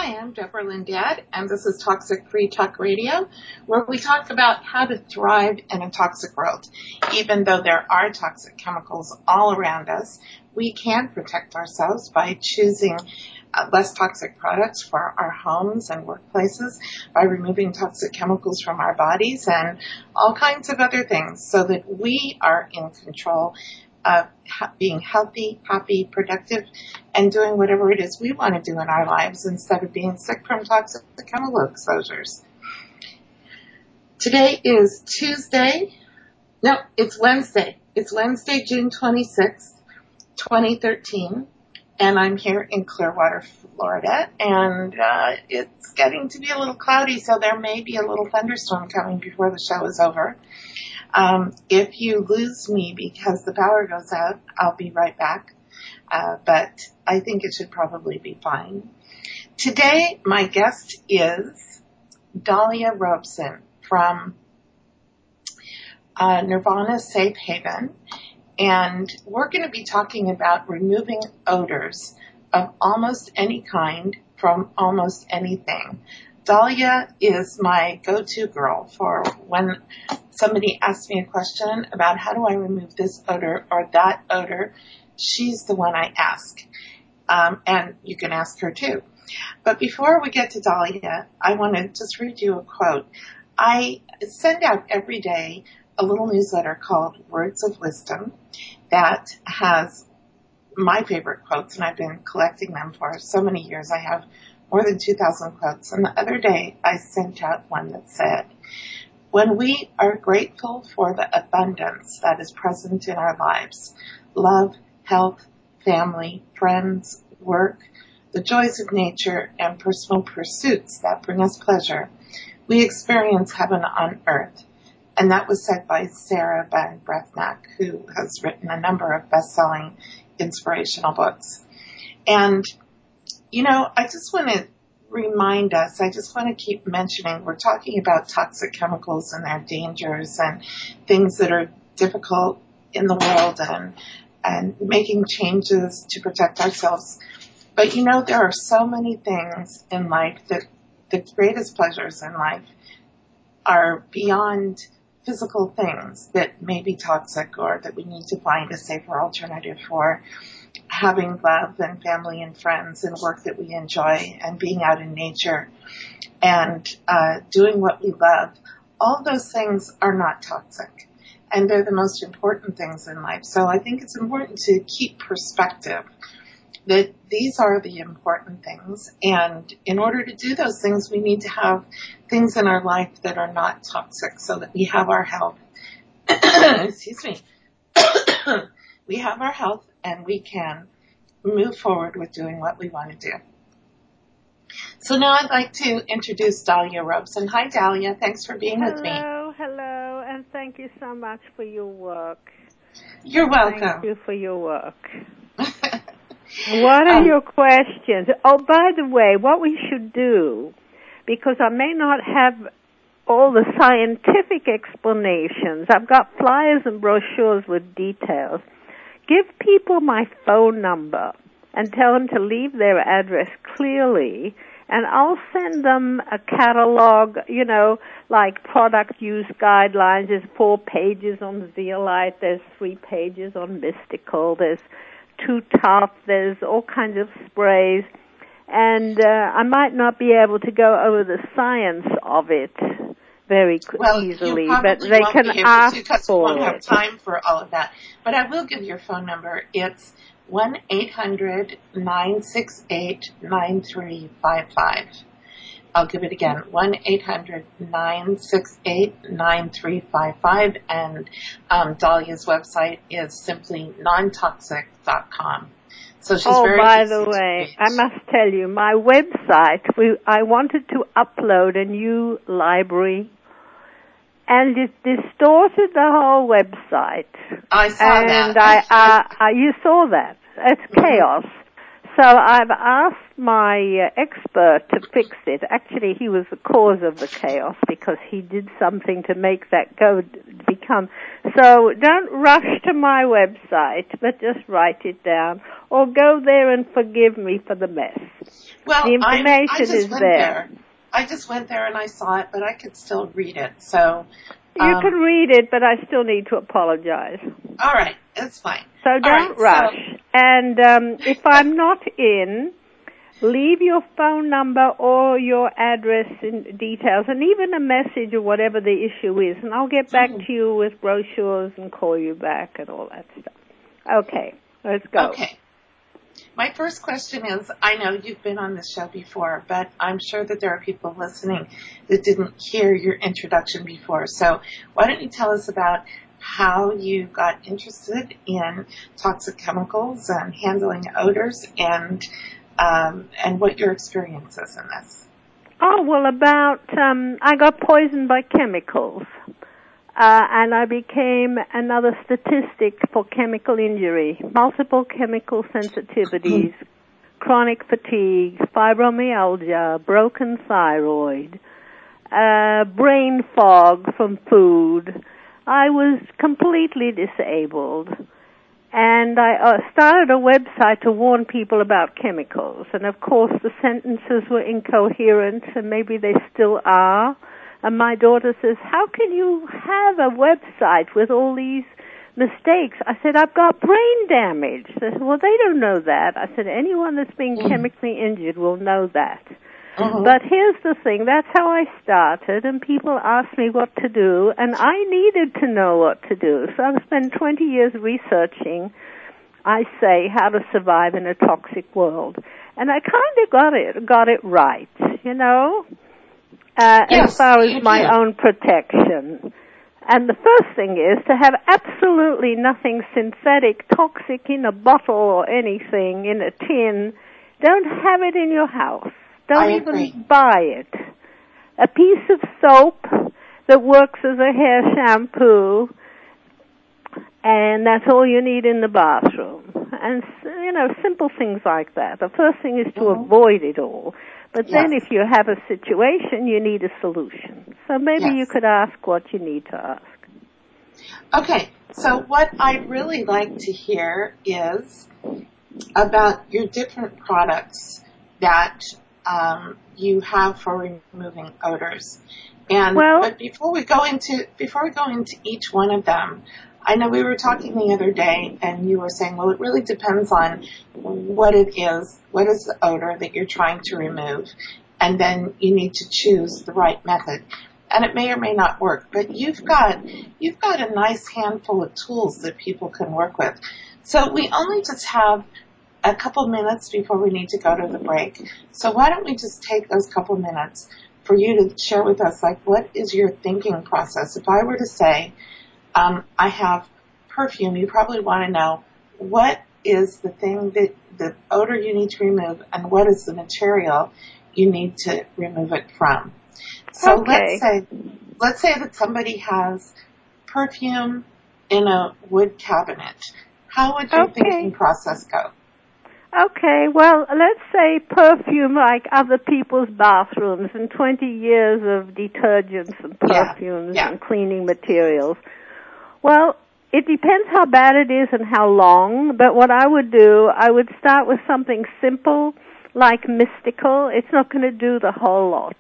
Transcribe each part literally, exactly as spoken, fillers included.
Hi, I'm Deborah Lindad, and this is Toxic Free Talk Radio, where we talk about how to thrive in a toxic world. Even though there are toxic chemicals all around us, we can protect ourselves by choosing uh, less toxic products for our homes and workplaces, by removing toxic chemicals from our bodies, and all kinds of other things, so that we are in control of being healthy, happy, productive, and doing whatever it is we want to do in our lives instead of being sick from toxic chemical exposures. Today is Tuesday. No, it's Wednesday. It's Wednesday, June twenty-sixth, twenty thirteen, and I'm here in Clearwater, Florida, and uh, it's getting to be a little cloudy, so there may be a little thunderstorm coming before the show is over. Um, if you lose me because the power goes out, I'll be right back. Uh, but I think it should probably be fine. Today, my guest is Dahlia Robeson from uh, Nirvana Safe Haven. And we're going to be talking about removing odors of almost any kind from almost anything. Dahlia is my go-to girl for when somebody asks me a question about how do I remove this odor or that odor. She's the one I ask. Um, and you can ask her too. But before we get to Dahlia, I want to just read you a quote. I send out every day a little newsletter called Words of Wisdom that has my favorite quotes, and I've been collecting them for so many years. I have more than two thousand quotes. And the other day, I sent out one that said, when we are grateful for the abundance that is present in our lives, love, health, family, friends, work, the joys of nature, and personal pursuits that bring us pleasure, we experience heaven on earth. And that was said by Sarah Ben Breathnach, who has written a number of best-selling inspirational books. And, you know, I just want to remind us, I just want to keep mentioning, we're talking about toxic chemicals and their dangers and things that are difficult in the world and, and making changes to protect ourselves. But, you know, there are so many things in life that the greatest pleasures in life are beyond physical things that may be toxic or that we need to find a safer alternative for. Having love and family and friends and work that we enjoy and being out in nature and uh, doing what we love, all those things are not toxic. And they're the most important things in life. So I think it's important to keep perspective that these are the important things. And in order to do those things, we need to have things in our life that are not toxic so that we have our health. Excuse me. We have our health and we can move forward with doing what we want to do. So now I'd like to introduce Dahlia Robeson. Hi, Dahlia. Thanks for being hello, with me. Hello, hello, and thank you so much for your work. You're welcome. Thank you for your work. What are um, your questions? Oh, by the way, what we should do, because I may not have all the scientific explanations, I've got flyers and brochures with details. Give people my phone number and tell them to leave their address clearly, and I'll send them a catalog, you know, like product use guidelines. There's four pages on zeolite, there's three pages on mystical, there's two top, there's all kinds of sprays, and uh, I might not be able to go over the science of it very well, easily, you but probably they won't can be able ask to because we for won't have it. time for all of that. But I will give your phone number. It's one eight hundred nine six eight nine three five five. I'll give it again, one eight hundred nine six eight nine three five five, and um, Dahlia's website is simply non toxic dot com. So she's oh, very by easy the to way, reach. I must tell you, my website, we, I wanted to upload a new library, and it distorted the whole website. I saw and that. I, uh, I, you saw that. It's chaos. So I've asked my uh, expert to fix it. Actually, he was the cause of the chaos because he did something to make that go become. So don't rush to my website, but just write it down, or go there and forgive me for the mess. Well, the information I, I just is went there. there. I just went there and I saw it, but I could still read it. So you um, can read it, but I still need to apologize. All right, it's fine. So don't right, rush. So. And um, if I'm not in, leave your phone number or your address and details, and even a message or whatever the issue is, and I'll get back mm-hmm. to you with brochures and call you back and all that stuff. Okay, let's go. Okay. My first question is, I know you've been on this show before, but I'm sure that there are people listening that didn't hear your introduction before. So why don't you tell us about how you got interested in toxic chemicals and handling odors, and um, and what your experience is in this? Oh, well, about, um, I got poisoned by chemicals. Uh, and I became another statistic for chemical injury, multiple chemical sensitivities, chronic fatigue, fibromyalgia, broken thyroid, uh, brain fog from food. I was completely disabled. And I uh, started a website to warn people about chemicals. And of course the sentences were incoherent, and maybe they still are. And my daughter says, how can you have a website with all these mistakes? I said, I've got brain damage. They said, well, they don't know that. I said, anyone that's been mm. chemically injured will know that. Uh-huh. But here's the thing. That's how I started, and people asked me what to do, and I needed to know what to do. So I've spent twenty years researching, I say, how to survive in a toxic world. And I kind of got it, got it right, you know? Uh, yes, as far as my did. own protection. And the first thing is to have absolutely nothing synthetic, toxic in a bottle or anything, in a tin. Don't have it in your house. Don't I even agree. buy it. A piece of soap that works as a hair shampoo, and that's all you need in the bathroom. And, you know, simple things like that. The first thing is to mm-hmm. avoid it all. But yes. then if you have a situation, you need a solution. So maybe yes. you could ask what you need to ask. Okay, so what I'd really like to hear is about your different products that um, you have for removing odors. And well, but before we go into before we go into each one of them, I know we were talking the other day, and you were saying, well, it really depends on what it is, what is the odor that you're trying to remove, and then you need to choose the right method. And it may or may not work, but you've got you've got a nice handful of tools that people can work with. So we only just have a couple minutes before we need to go to the break. So why don't we just take those couple minutes for you to share with us, like, what is your thinking process? If I were to say, Um, I have perfume, you probably want to know what is the thing that, the odor you need to remove, and what is the material you need to remove it from. So okay. let's say, let's say that somebody has perfume in a wood cabinet. How would your okay. thinking process go? Okay, well, let's say perfume like other people's bathrooms and twenty years of detergents and perfumes yeah, yeah. and cleaning materials. Well, it depends how bad it is and how long, but what I would do, I would start with something simple like Mystical. It's not going to do the whole lot.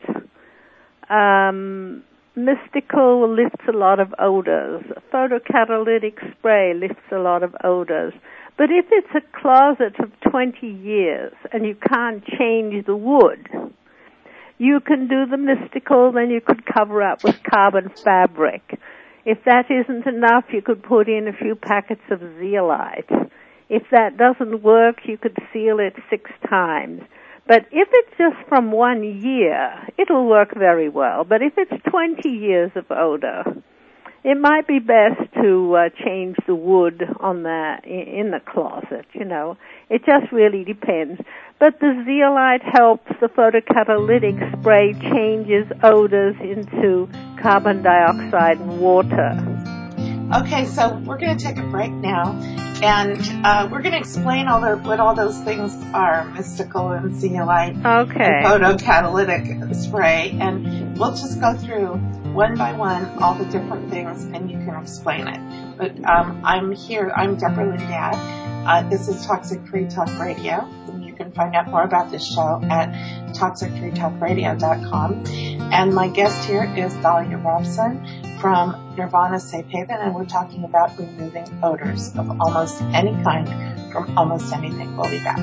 Um, Mystical lifts a lot of odors. Photocatalytic spray lifts a lot of odors. But if it's a closet of twenty years and you can't change the wood, you can do the Mystical, then you could cover up with carbon fabric. If that isn't enough, you could put in a few packets of zeolite. If that doesn't work, you could seal it six times. But if it's just from one year, it'll work very well. But if it's twenty years of odor, it might be best to uh, change the wood on the in the closet, you know. It just really depends. But the zeolite helps. The photocatalytic spray changes odors into carbon dioxide and water. Okay, so we're going to take a break now, and uh, we're going to explain all the, what all those things are, mystical and zeolite okay. and photocatalytic spray, and we'll just go through one by one all the different things, and you can explain it. But um, I'm here, I'm Deborah Lindad. Uh, this is Toxic Free Talk Radio. You can find out more about this show at toxic free talk radio dot com. And my guest here is Dahlia Robson from Nirvana Safe Haven, and we're talking about removing odors of almost any kind from almost anything. We'll be back.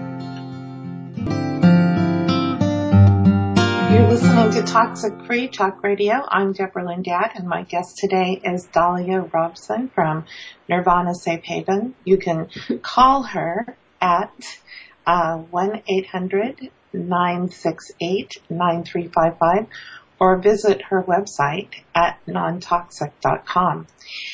You're listening to Toxic Free Talk Radio. I'm Deborah Lindad, and my guest today is Dahlia Robson from Nirvana Safe Haven. You can call her at uh, one eight hundred nine six eight nine three five five or visit her website at non toxic dot com.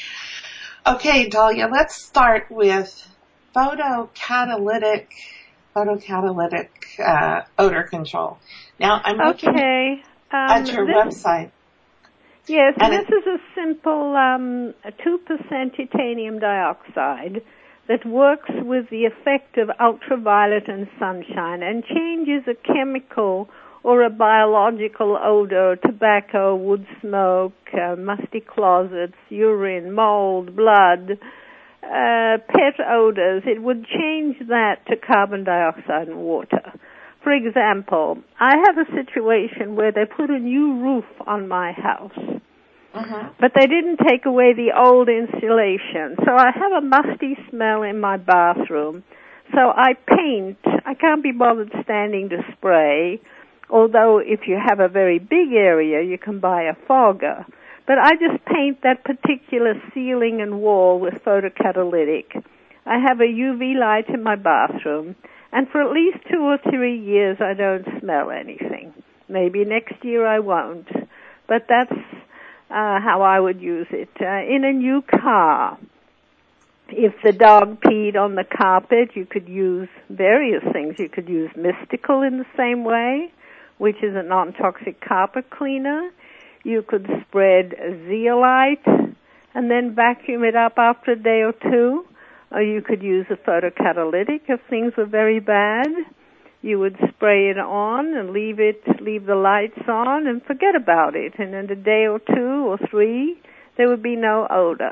Okay, Dahlia, let's start with photocatalytic photocatalytic uh, odor control. Now, I'm looking okay. um, at your this, website. Yes, and this is a simple um, two percent titanium dioxide that works with the effect of ultraviolet and sunshine and changes a chemical or a biological odor, tobacco, wood smoke, uh, musty closets, urine, mold, blood, uh, pet odors. It would change that to carbon dioxide and water. For example, I have a situation where they put a new roof on my house. Uh-huh. But they didn't take away the old insulation. So I have a musty smell in my bathroom. So I paint. I can't be bothered standing to spray, although if you have a very big area, you can buy a fogger. But I just paint that particular ceiling and wall with photocatalytic. I have a U V light in my bathroom, and for at least two or three years I don't smell anything. Maybe next year I won't. But that's Uh, how I would use it. Uh, in a new car, if the dog peed on the carpet, you could use various things. You could use Mystical in the same way, which is a non-toxic carpet cleaner. You could spread zeolite and then vacuum it up after a day or two. Or you could use a photocatalytic if things were very bad. You would spray it on and leave it, leave the lights on and forget about it. And in a day or two or three, there would be no odor.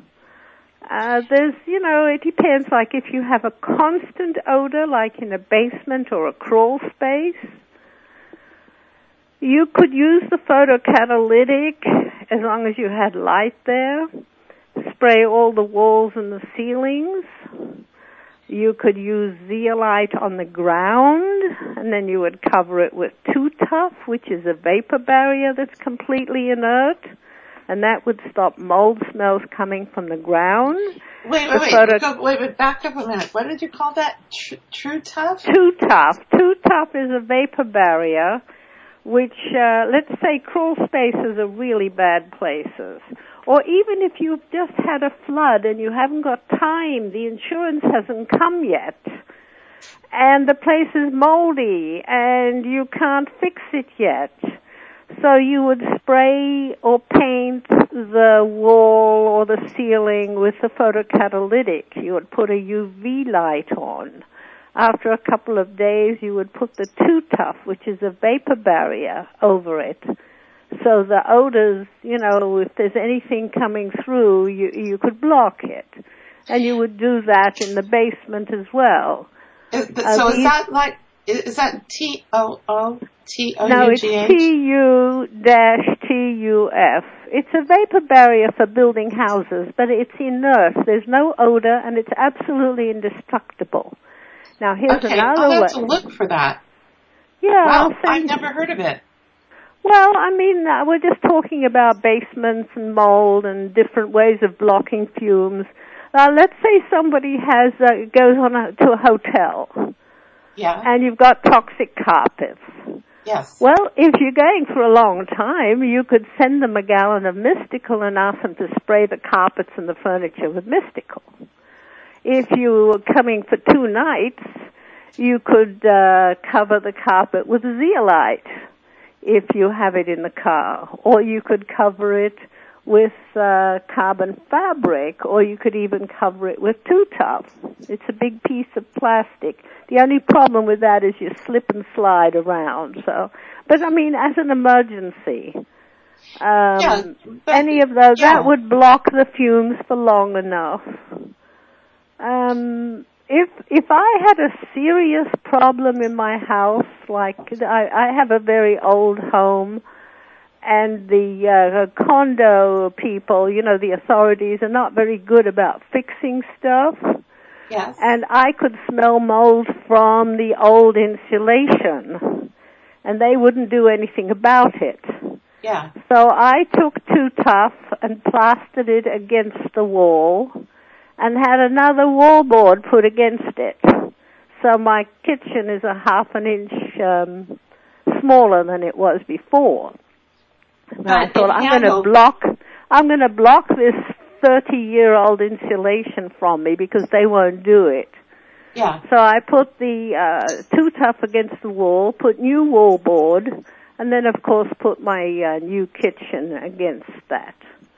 Uh, there's, you know, it depends. Like if you have a constant odor, like in a basement or a crawl space, you could use the photocatalytic as long as you had light there. Spray all the walls and the ceilings. You could use zeolite on the ground, and then you would cover it with Two Tough, which is a vapor barrier that's completely inert, and that would stop mold smells coming from the ground. Wait, wait, wait. Photo- Go, wait, wait, back up a minute. What did you call that? Tr- True Tough? Two Tough. Two Tough is a vapor barrier, which, uh, let's say crawl spaces are really bad places. Or even if you've just had a flood and you haven't got time, the insurance hasn't come yet, and the place is moldy and you can't fix it yet. So you would spray or paint the wall or the ceiling with the photocatalytic. You would put a U V light on. After a couple of days, you would put the Two Tough, which is a vapor barrier, over it. So the odors, you know, if there's anything coming through, you you could block it. And you would do that in the basement as well. Is, so uh, is that like, is that T O O T O U G H? No, it's T U T U F. It's a vapor barrier for building houses, but it's inert. There's no odor, and it's absolutely indestructible. Now, here's okay, another I'll have way. to look for that. Yeah, wow, I'll I've never heard of it. Well, I mean, uh, we're just talking about basements and mold and different ways of blocking fumes. Uh, let's say somebody has uh, goes on a, to a hotel. Yeah. And you've got toxic carpets. Yes. Well, if you're going for a long time, you could send them a gallon of Mystical and ask them to spray the carpets and the furniture with Mystical. If you were coming for two nights, you could uh, cover the carpet with zeolite if you have it in the car, or you could cover it with uh, carbon fabric, or you could even cover it with two-tough. It's a big piece of plastic. The only problem with that is you slip and slide around. So, but I mean, as an emergency, um, yeah, but, any of those, yeah. that would block the fumes for long enough. Um, if if I had a serious problem in my house, like I, I have a very old home, and the uh, condo people, you know, the authorities are not very good about fixing stuff. Yes. And I could smell mold from the old insulation, and they wouldn't do anything about it. Yeah. So I took two-tough and plastered it against the wall and had another wallboard put against it. So my kitchen is a half an inch um, smaller than it was before. And I thought, I'm going to block, I'm going to block this thirty-year-old insulation from me because they won't do it. Yeah. So I put the uh, two-tough against the wall, put new wallboard, and then, of course, put my uh, new kitchen against that.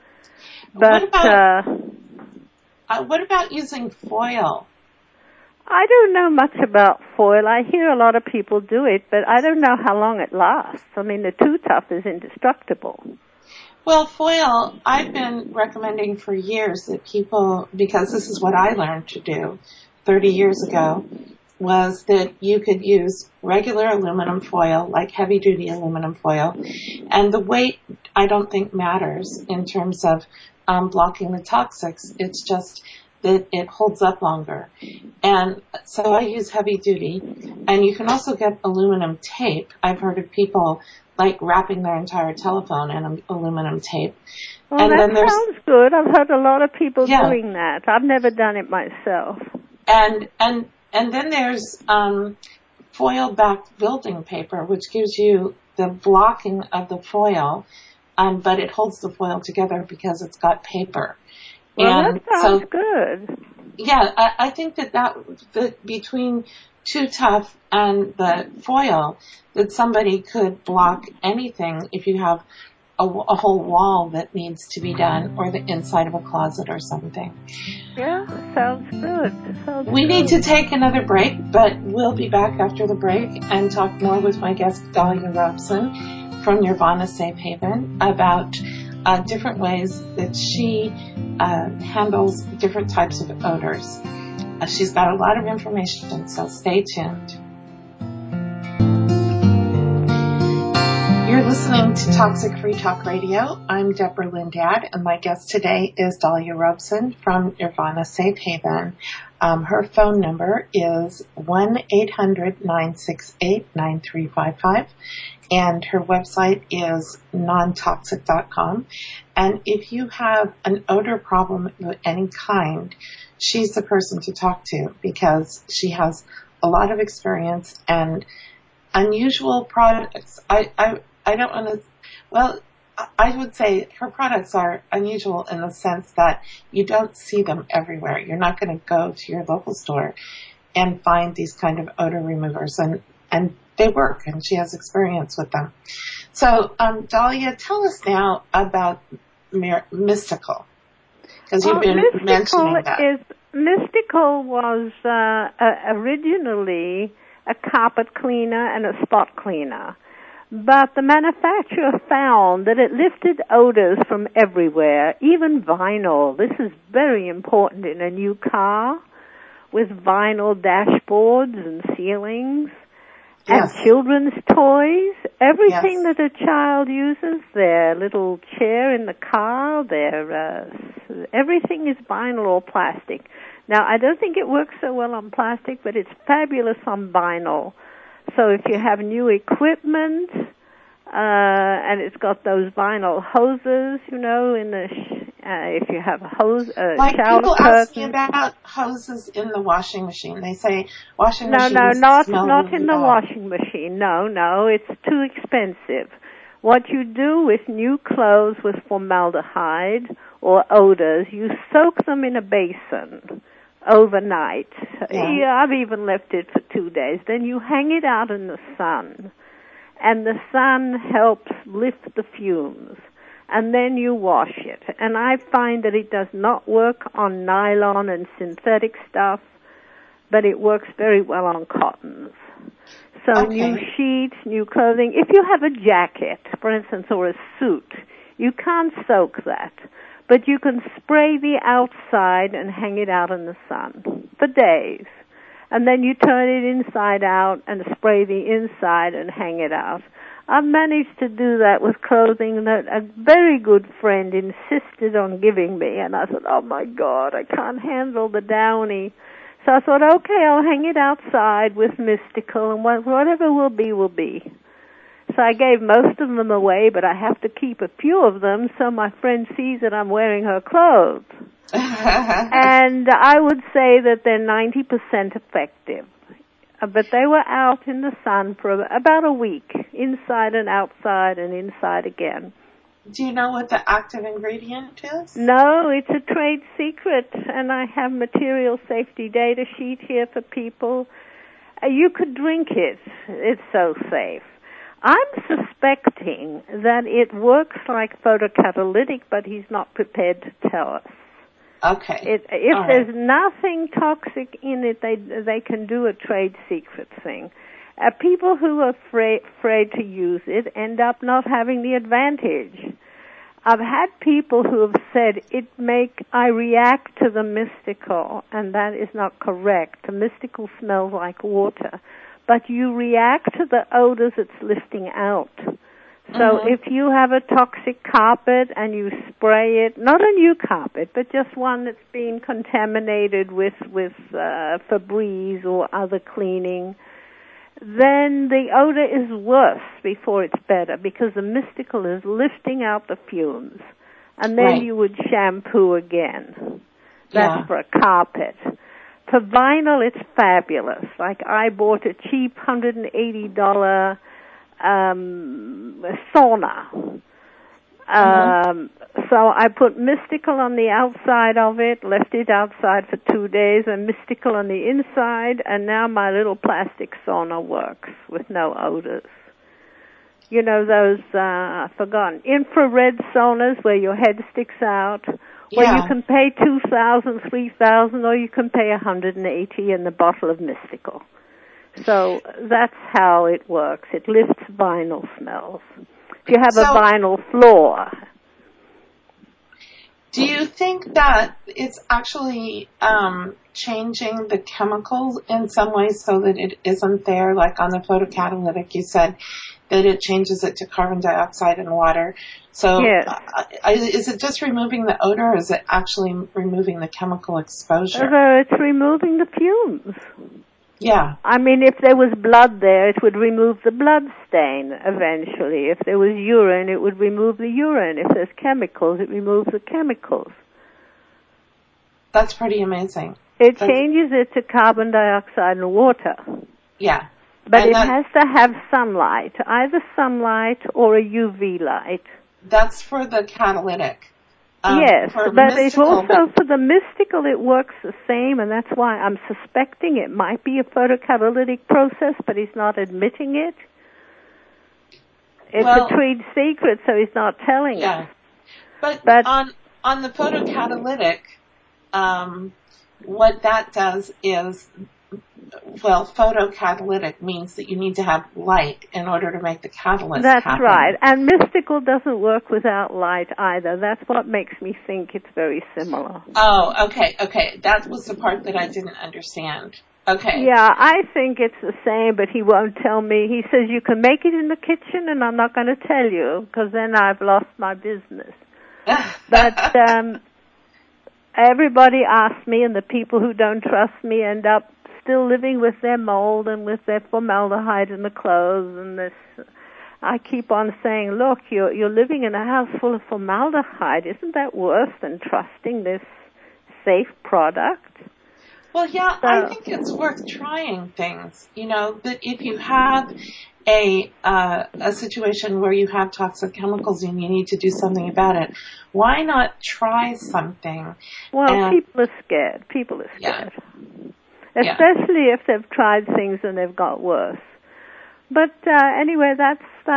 But what about, uh, uh, what about using foil? I don't know much about foil. I hear a lot of people do it, but I don't know how long it lasts. I mean, the two-tough is indestructible. Well, foil, I've been recommending for years that people, because this is what I learned to do thirty years ago, was that you could use regular aluminum foil, like heavy-duty aluminum foil, and the weight I don't think matters in terms of um, blocking the toxics. It's just that it holds up longer. And so I use heavy-duty, and you can also get aluminum tape. I've heard of people like wrapping their entire telephone in aluminum tape. Well, and that then there's, sounds good. I've heard a lot of people yeah. doing that. I've never done it myself. And and and then there's um, foil-backed building paper, which gives you the blocking of the foil, um, but it holds the foil together because it's got paper. Well, and that sounds so, good. Yeah, I, I think that that that between two-tough and the foil, that somebody could block anything if you have a, a whole wall that needs to be done, or the inside of a closet or something. Yeah, sounds good. Sounds we good. need to take another break, but we'll be back after the break and talk more with my guest, Dahlia Robson from Nirvana Safe Haven, about uh, different ways that she uh, handles different types of odors. Uh, she's got a lot of information, so stay tuned. You're listening to Toxic Free Talk Radio. I'm Deborah Lindad, and my guest today is Dahlia Robson from Nirvana Safe Haven. Um, her phone number is one eight hundred nine six eight nine three five five, and her website is non toxic dot com. And if you have an odor problem of any kind, she's the person to talk to because she has a lot of experience and unusual products. I, I, I don't want to, well, I would say her products are unusual in the sense that you don't see them everywhere. You're not going to go to your local store and find these kind of odor removers, and, and they work, and she has experience with them. So, um, Dahlia, tell us now about Mir- Mystical, because well, you've been Mystical mentioning that. Is, Mystical was uh, uh, originally a carpet cleaner and a spot cleaner. But the manufacturer found that it lifted odors from everywhere, even vinyl. This is very important in a new car with vinyl dashboards and ceilings. Yes. And children's toys. Everything Yes. that a child uses, their little chair in the car, their uh, everything is vinyl or plastic. Now, I don't think it works so well on plastic, but it's fabulous on vinyl. So if you have new equipment, uh, and it's got those vinyl hoses, you know, in the sh- uh, if you have a hose, uh, like shower people curtain. ask me about hoses in the washing machine. They say washing no, machines no, not smell not really in the bad. washing machine. No, no, it's too expensive. What you do with new clothes with formaldehyde or odors, you soak them in a basin overnight. Yeah. Yeah, I've even left it for two days. Then you hang it out in the sun, and the sun helps lift the fumes. and then you wash it. And I find that it does not work on nylon and synthetic stuff, but it works very well on cottons. So Okay. new sheets, new clothing. If you have a jacket, for instance, or a suit, you can't soak that, but you can spray the outside and hang it out in the sun for days. And then you turn it inside out and spray the inside and hang it out. I've managed to do that with clothing that a very good friend insisted on giving me, and I thought, oh my God, I can't handle the downy. So I thought, okay, I'll hang it outside with Mystical, and whatever will be, will be. So I gave most of them away, but I have to keep a few of them so my friend sees that I'm wearing her clothes. And I would say that they're ninety percent effective. But they were out in the sun for about a week, inside and outside and inside again. Do you know what the active ingredient is? No, it's a trade secret, and I have material safety data sheet here for people. Uh, you could drink it. It's so safe. I'm suspecting that it works like photocatalytic, but he's not prepared to tell us. Okay. It, if All there's right. nothing toxic in it, they they can do a trade secret thing. Uh, people who are afraid, afraid to use it end up not having the advantage. I've had people who have said it make I react to the Mystical, and that is not correct. The Mystical smells like water, but you react to the odors it's lifting out. So mm-hmm. if you have a toxic carpet and you spray it, not a new carpet, but just one that's been contaminated with, with uh, Febreze or other cleaning, then the odor is worse before it's better because the Mystical is lifting out the fumes. And then right. you would shampoo again. That's yeah. for a carpet. For vinyl, it's fabulous. Like I bought a cheap one hundred eighty dollars um, sauna. Mm-hmm. Um, so I put Mystical on the outside of it, left it outside for two days, and Mystical on the inside, and now my little plastic sauna works with no odors. You know those, uh, I've forgotten, infrared saunas where your head sticks out, where yeah. you can pay two thousand dollars, three thousand dollars, or you can pay one hundred eighty dollars in the bottle of Mystical. So that's how it works. It lifts vinyl smells. If you have so, a vinyl floor. Do you think that it's actually um, changing the chemicals in some way so that it isn't there? Like on the photocatalytic, you said that it changes it to carbon dioxide and water. So yes. uh, is it just removing the odor, or is it actually removing the chemical exposure? Uh, it's removing the fumes. Yeah. I mean, if there was blood there, it would remove the blood stain eventually. If there was urine, it would remove the urine. If there's chemicals, it removes the chemicals. That's pretty amazing. It That's, changes it to carbon dioxide and water. Yeah. But and it that, has to have sunlight, either sunlight or a U V light. That's for the catalytic. Um, yes, for but mystical, it's also but for the Mystical it works the same, and that's why I'm suspecting it might be a photocatalytic process, but he's not admitting it. It's well, a trade secret, so he's not telling yeah. us. But, But on on the photocatalytic, um, what that does is, well, photocatalytic means that you need to have light in order to make the catalyst that's happen. right. And Mystical doesn't work without light either. That's what makes me think it's very similar. Oh, okay, okay. That was the part that I didn't understand. Okay. Yeah, I think it's the same, but he won't tell me. He says you can make it in the kitchen, and I'm not going to tell you, because then I've lost my business. But um, everybody asks me, and the people who don't trust me end up still living with their mold and with their formaldehyde in the clothes. And this, I keep on saying, look, you're you're living in a house full of formaldehyde. Isn't that worse than trusting this safe product? Well, yeah, So, I think it's worth trying things. You know, that if you have a uh, a situation where you have toxic chemicals and you need to do something about it, why not try something? Well, and, people are scared. People are scared. Yeah. Especially yeah. if they've tried things and they've got worse. But uh, anyway, that's that's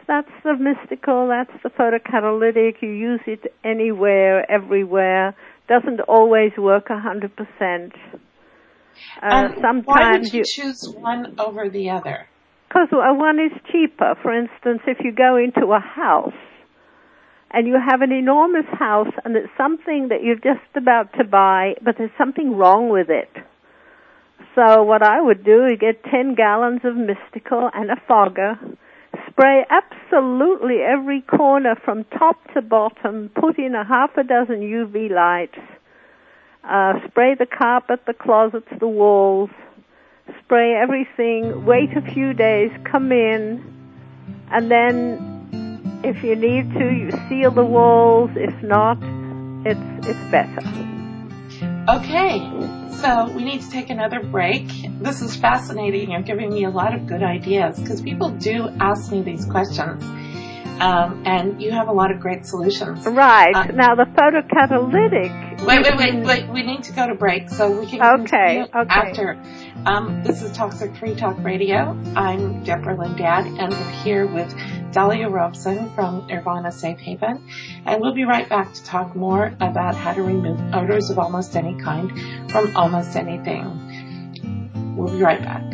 that's the mystical, that's the photocatalytic. You use it anywhere, everywhere. Doesn't always work a hundred percent. And sometimes why would you, you choose one over the other? Because one is cheaper. For instance, if you go into a house and you have an enormous house and it's something that you're just about to buy, but there's something wrong with it. So what I would do is get ten gallons of mystical and a fogger, spray absolutely every corner from top to bottom, put in a half a dozen U V lights, uh, spray the carpet, the closets, the walls, spray everything, wait a few days, come in, and then if you need to, you seal the walls. If not, it's it's better. Okay. So we need to take another break. This is fascinating. You're giving me a lot of good ideas because people do ask me these questions, um, and you have a lot of great solutions. Right. Uh, now the photocatalytic. Wait, wait, wait, wait. We need to go to break, so we can okay, continue okay. after. Um, this is Toxic Free Talk Radio. I'm Deborah Lindad, and we're here with Dahlia Robeson from Nirvana Safe Haven. And we'll be right back to talk more about how to remove odors of almost any kind from almost anything. We'll be right back.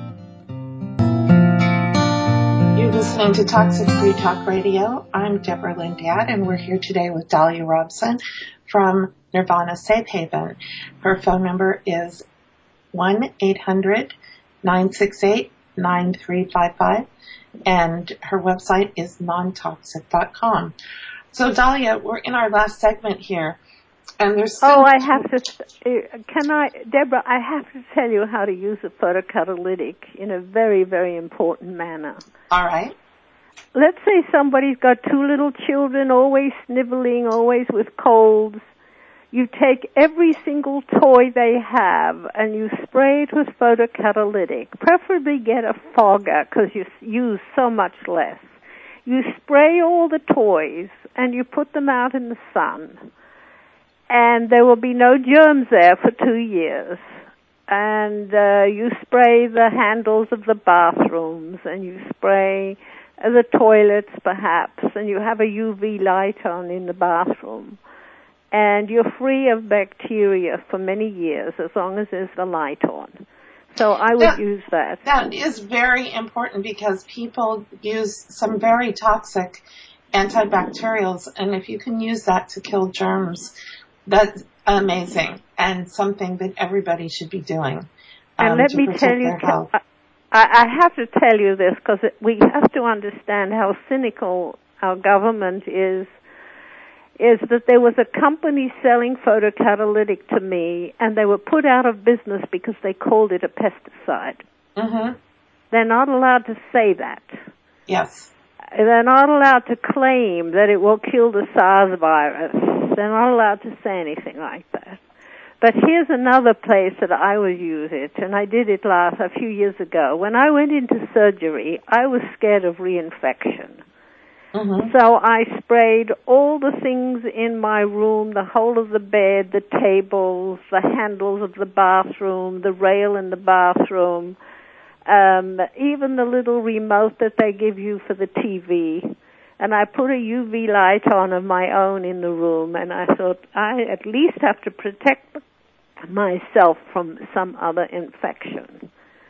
You're listening to Toxic Free Talk Radio. I'm Deborah Lindad, and we're here today with Dahlia Robeson from Nirvana Safe Haven. Her phone number is one eight hundred nine six eight nine three five five, and her website is non toxic dot com. So, Dahlia, we're in our last segment here, and there's so Oh, much I have to, can I, Deborah, I have to tell you how to use a photocatalytic in a very, very important manner. All right. Let's say somebody's got two little children, always sniveling, always with colds. You take every single toy they have and you spray it with photocatalytic. Preferably get a fogger because you use so much less. You spray all the toys and you put them out in the sun. And there will be no germs there for two years. And uh, you spray the handles of the bathrooms and you spray the toilets perhaps, and you have a U V light on in the bathroom. And you're free of bacteria for many years as long as there's the light on. So I would that, use that. That is very important because people use some very toxic antibacterials, and if you can use that to kill germs, that's amazing and something that everybody should be doing. Um, and let to me protect tell you, their health. I, I have to tell you this because we have to understand how cynical our government is. Is that there was a company selling photocatalytic to me, and they were put out of business because they called it a pesticide. Mm-hmm. They're not allowed to say that. Yes. They're not allowed to claim that it will kill the SARS virus. They're not allowed to say anything like that. But here's another place that I would use it, and I did it last a few years ago. When I went into surgery, I was scared of reinfection. Mm-hmm. So I sprayed all the things in my room, the whole of the bed, the tables, the handles of the bathroom, the rail in the bathroom, um, even the little remote that they give you for the T V. And I put a U V light on of my own in the room, and I thought I at least have to protect myself from some other infection.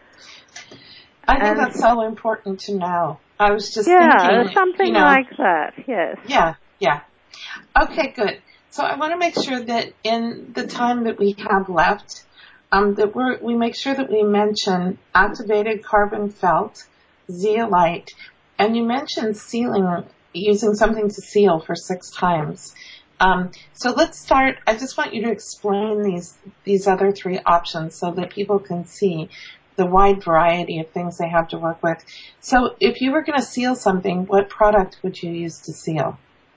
I think and, that's so important to know. I was just yeah, thinking, something you know, like that, yes. Yeah, yeah. Okay, good. So I want to make sure that in the time that we have left, um, that we're, we make sure that we mention activated carbon felt, zeolite, and you mentioned sealing, using something to seal for six times. Um, so let's start. I just want you to explain these these other three options so that people can see the wide variety of things they have to work with. So if you were going to seal something, what product would you use to seal?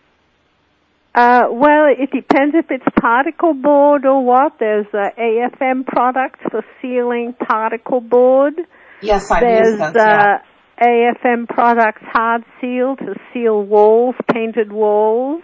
Uh, well, it depends if it's particle board or what. There's uh, A F M products for sealing particle board. Yes, I've There's, used those, yeah. uh, A F M products hard seal to seal walls, painted walls.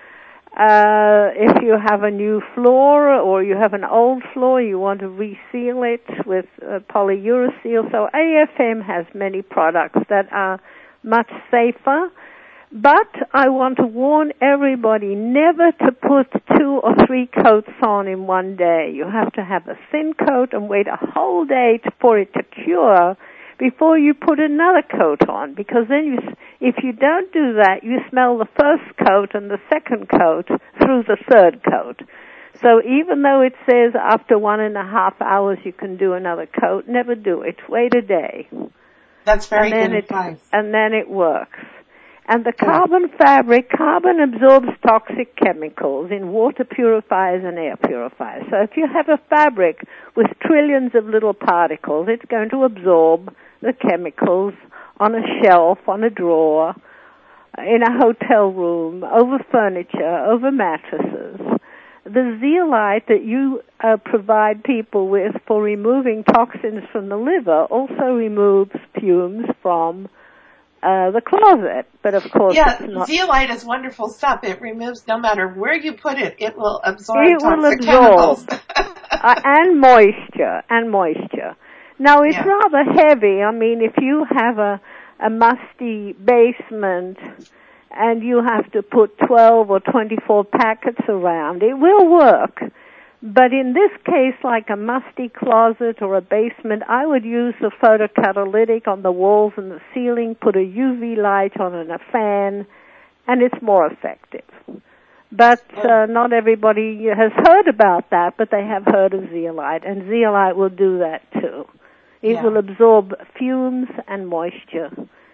Uh, if you have a new floor or you have an old floor, you want to reseal it with uh, polyuracil. So A F M has many products that are much safer. But I want to warn everybody never to put two or three coats on in one day. You have to have a thin coat and wait a whole day to, for it to cure before you put another coat on, because then you, if you don't do that, you smell the first coat and the second coat through the third coat. So even though it says after one and a half hours you can do another coat, never do it. Wait a day. That's very and good advice. And then it works. And the carbon fabric, carbon absorbs toxic chemicals in water purifiers and air purifiers. So if you have a fabric with trillions of little particles, it's going to absorb the chemicals on a shelf, on a drawer, in a hotel room, over furniture, over mattresses. The zeolite that you uh, provide people with for removing toxins from the liver also removes fumes from Uh, the closet, but of course yeah, it's not. Zeolite is wonderful stuff. It removes, no matter where you put it, it will absorb it toxic will absorb, chemicals. uh, and moisture, and moisture. Now it's yeah. rather heavy. I mean, if you have a, a musty basement and you have to put twelve or twenty-four packets around, it will work. But in this case, like a musty closet or a basement, I would use the photocatalytic on the walls and the ceiling, put a U V light on and a fan, and it's more effective. But uh, not everybody has heard about that, but they have heard of zeolite, and zeolite will do that too. It yeah. will absorb fumes and moisture.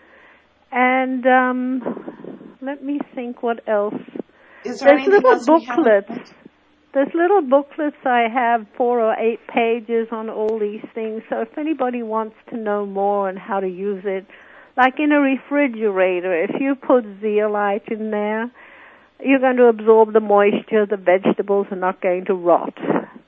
And um, let me think what else. Is there There's little else booklets. There's little booklets I have, four or eight pages on all these things. So if anybody wants to know more on how to use it, like in a refrigerator, if you put zeolite in there, you're going to absorb the moisture. The vegetables are not going to rot.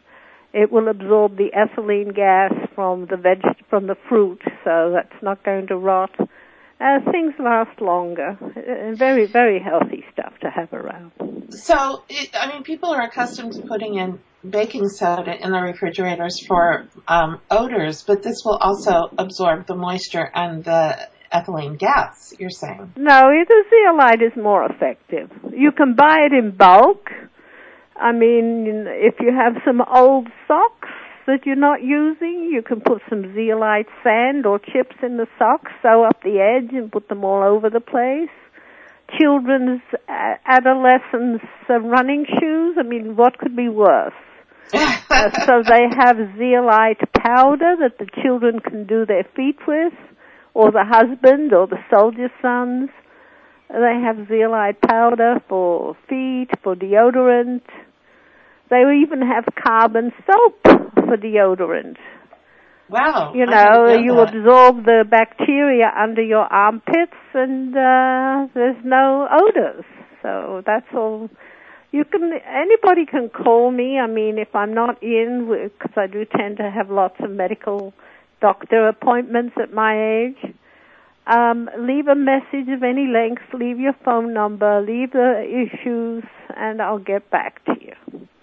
It will absorb the ethylene gas from the veg from the fruit, so that's not going to rot. Uh, things last longer. Uh, very, very healthy stuff to have around. So, it, I mean, people are accustomed to putting in baking soda in the refrigerators for um, odors, but this will also absorb the moisture and the ethylene gas, you're saying? No, the zeolite is more effective. You can buy it in bulk. I mean, if you have some old socks that you're not using, you can put some zeolite sand or chips in the socks, sew up the edge and put them all over the place. Children's uh, adolescents uh, running shoes, I mean, what could be worse? uh, so they have zeolite powder that the children can do their feet with, or the husband or the soldier sons. They have zeolite powder for feet, for deodorant. They even have carbon soap for deodorant. Wow. You know, know you that. absorb the bacteria under your armpits and uh, there's no odors. So that's all. You can, anybody can call me. I mean, if I'm not in, because I do tend to have lots of medical doctor appointments at my age, um, leave a message of any length, leave your phone number, leave the issues, and I'll get back to you.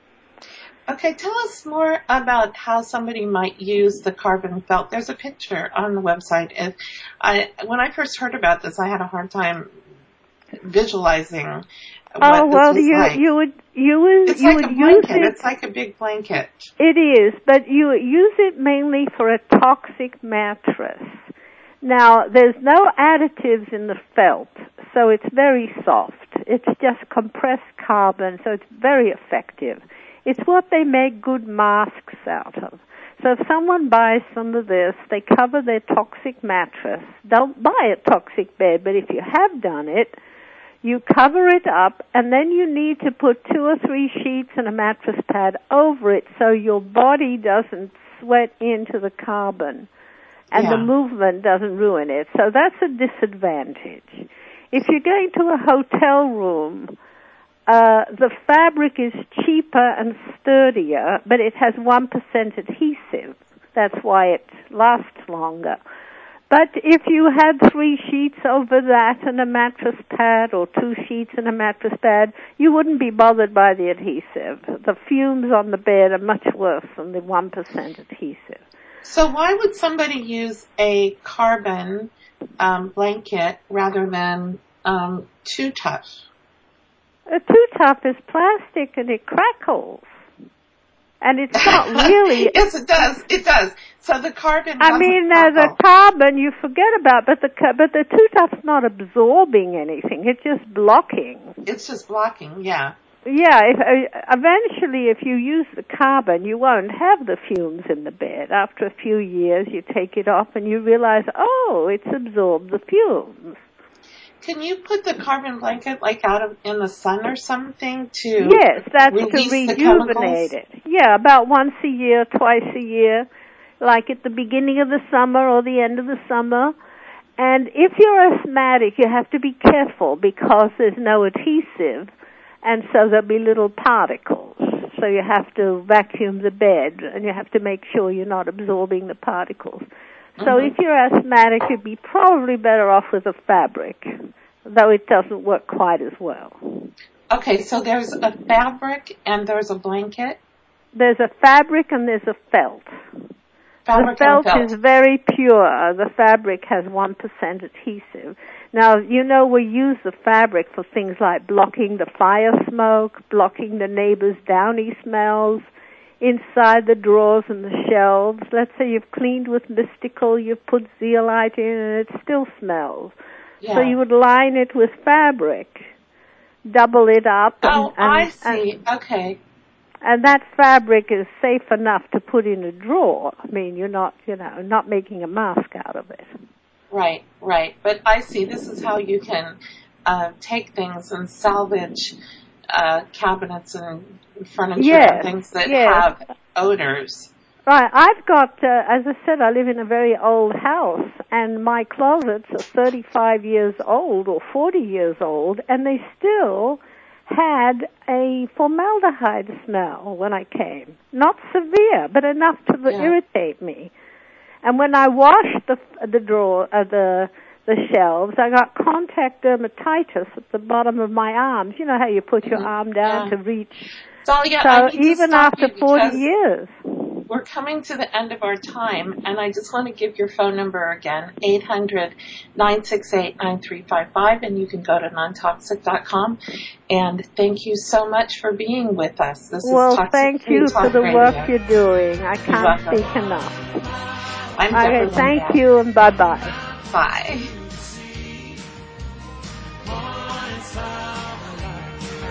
Okay, tell us more about how somebody might use the carbon felt. There's a picture on the website. And I, when I first heard about this, I had a hard time visualizing what oh, well, this was you, like. you would, you would, it's you like would a blanket. use it. It's like a big blanket. It is, but you use it mainly for a toxic mattress. Now, there's no additives in the felt, so it's very soft. It's just compressed carbon, so it's very effective. It's what they make good masks out of. So if someone buys some of this, they cover their toxic mattress. Don't buy a toxic bed, but if you have done it, you cover it up, and then you need to put two or three sheets and a mattress pad over it so your body doesn't sweat into the carbon and yeah. the movement doesn't ruin it. So that's a disadvantage. If you're going to a hotel room, Uh, the fabric is cheaper and sturdier, but it has one percent adhesive. That's why it lasts longer. But if you had three sheets over that and a mattress pad, or two sheets and a mattress pad, you wouldn't be bothered by the adhesive. The fumes on the bed are much worse than the one percent adhesive. So why would somebody use a carbon um, blanket rather than um, Too Tough? A Too Tough is plastic and it crackles. And it's not really... Yes, it does. It does. So the carbon I mean, uh, the carbon you forget about, but the but the Too Tough's not absorbing anything. It's just blocking. It's just blocking, yeah. Yeah, if, uh, eventually if you use the carbon, you won't have the fumes in the bed. After a few years, you take it off and you realize, oh, it's absorbed the fumes. Can you put the carbon blanket like out of, in the sun or something to yes, that's release to the chemicals? rejuvenate it. Yeah, about once a year, twice a year, like at the beginning of the summer or the end of the summer. And if you're asthmatic, you have to be careful because there's no adhesive. And so there'll be little particles. So you have to vacuum the bed, and you have to make sure you're not absorbing the particles. So Mm-hmm. if you're asthmatic, you'd be probably better off with a fabric, though it doesn't work quite as well. Okay, so there's a fabric and there's a blanket? There's a fabric and there's a felt. Fabric the felt, and felt is very pure. The fabric has one percent adhesive. Now, you know, we use the fabric for things like blocking the fire smoke, blocking the neighbor's downy smells, inside the drawers and the shelves. Let's say you've cleaned with Mystical, you've put zeolite in, and it still smells. Yeah. So you would line it with fabric, double it up. And, oh, and, I see. And, okay. And that fabric is safe enough to put in a drawer. I mean, you're not, you know, not making a mask out of it. Right, right. But I see this is how you can uh, take things and salvage uh, cabinets and furniture yes, and things that yes. have odors. Right. I've got, uh, as I said, I live in a very old house, and my closets are thirty-five years old or forty years old, and they still had a formaldehyde smell when I came. Not severe, but enough to Yeah. irritate me. And when I washed the the drawer, uh, the the shelves, I got contact dermatitis at the bottom of my arms. You know how you put your Mm-hmm. arm down yeah. to reach. So, yeah, so I need even to stop after you forty years. We're coming to the end of our time, and I just want to give your phone number again, eight hundred, nine six eight, nine three five five, and you can go to non toxic dot com. And thank you so much for being with us. This well, is Toxic thank Free you Talk for the Radio. work you're doing. I can't You're speak enough. I'm okay, Deborah thank Lindbergh. you, and bye-bye. Bye.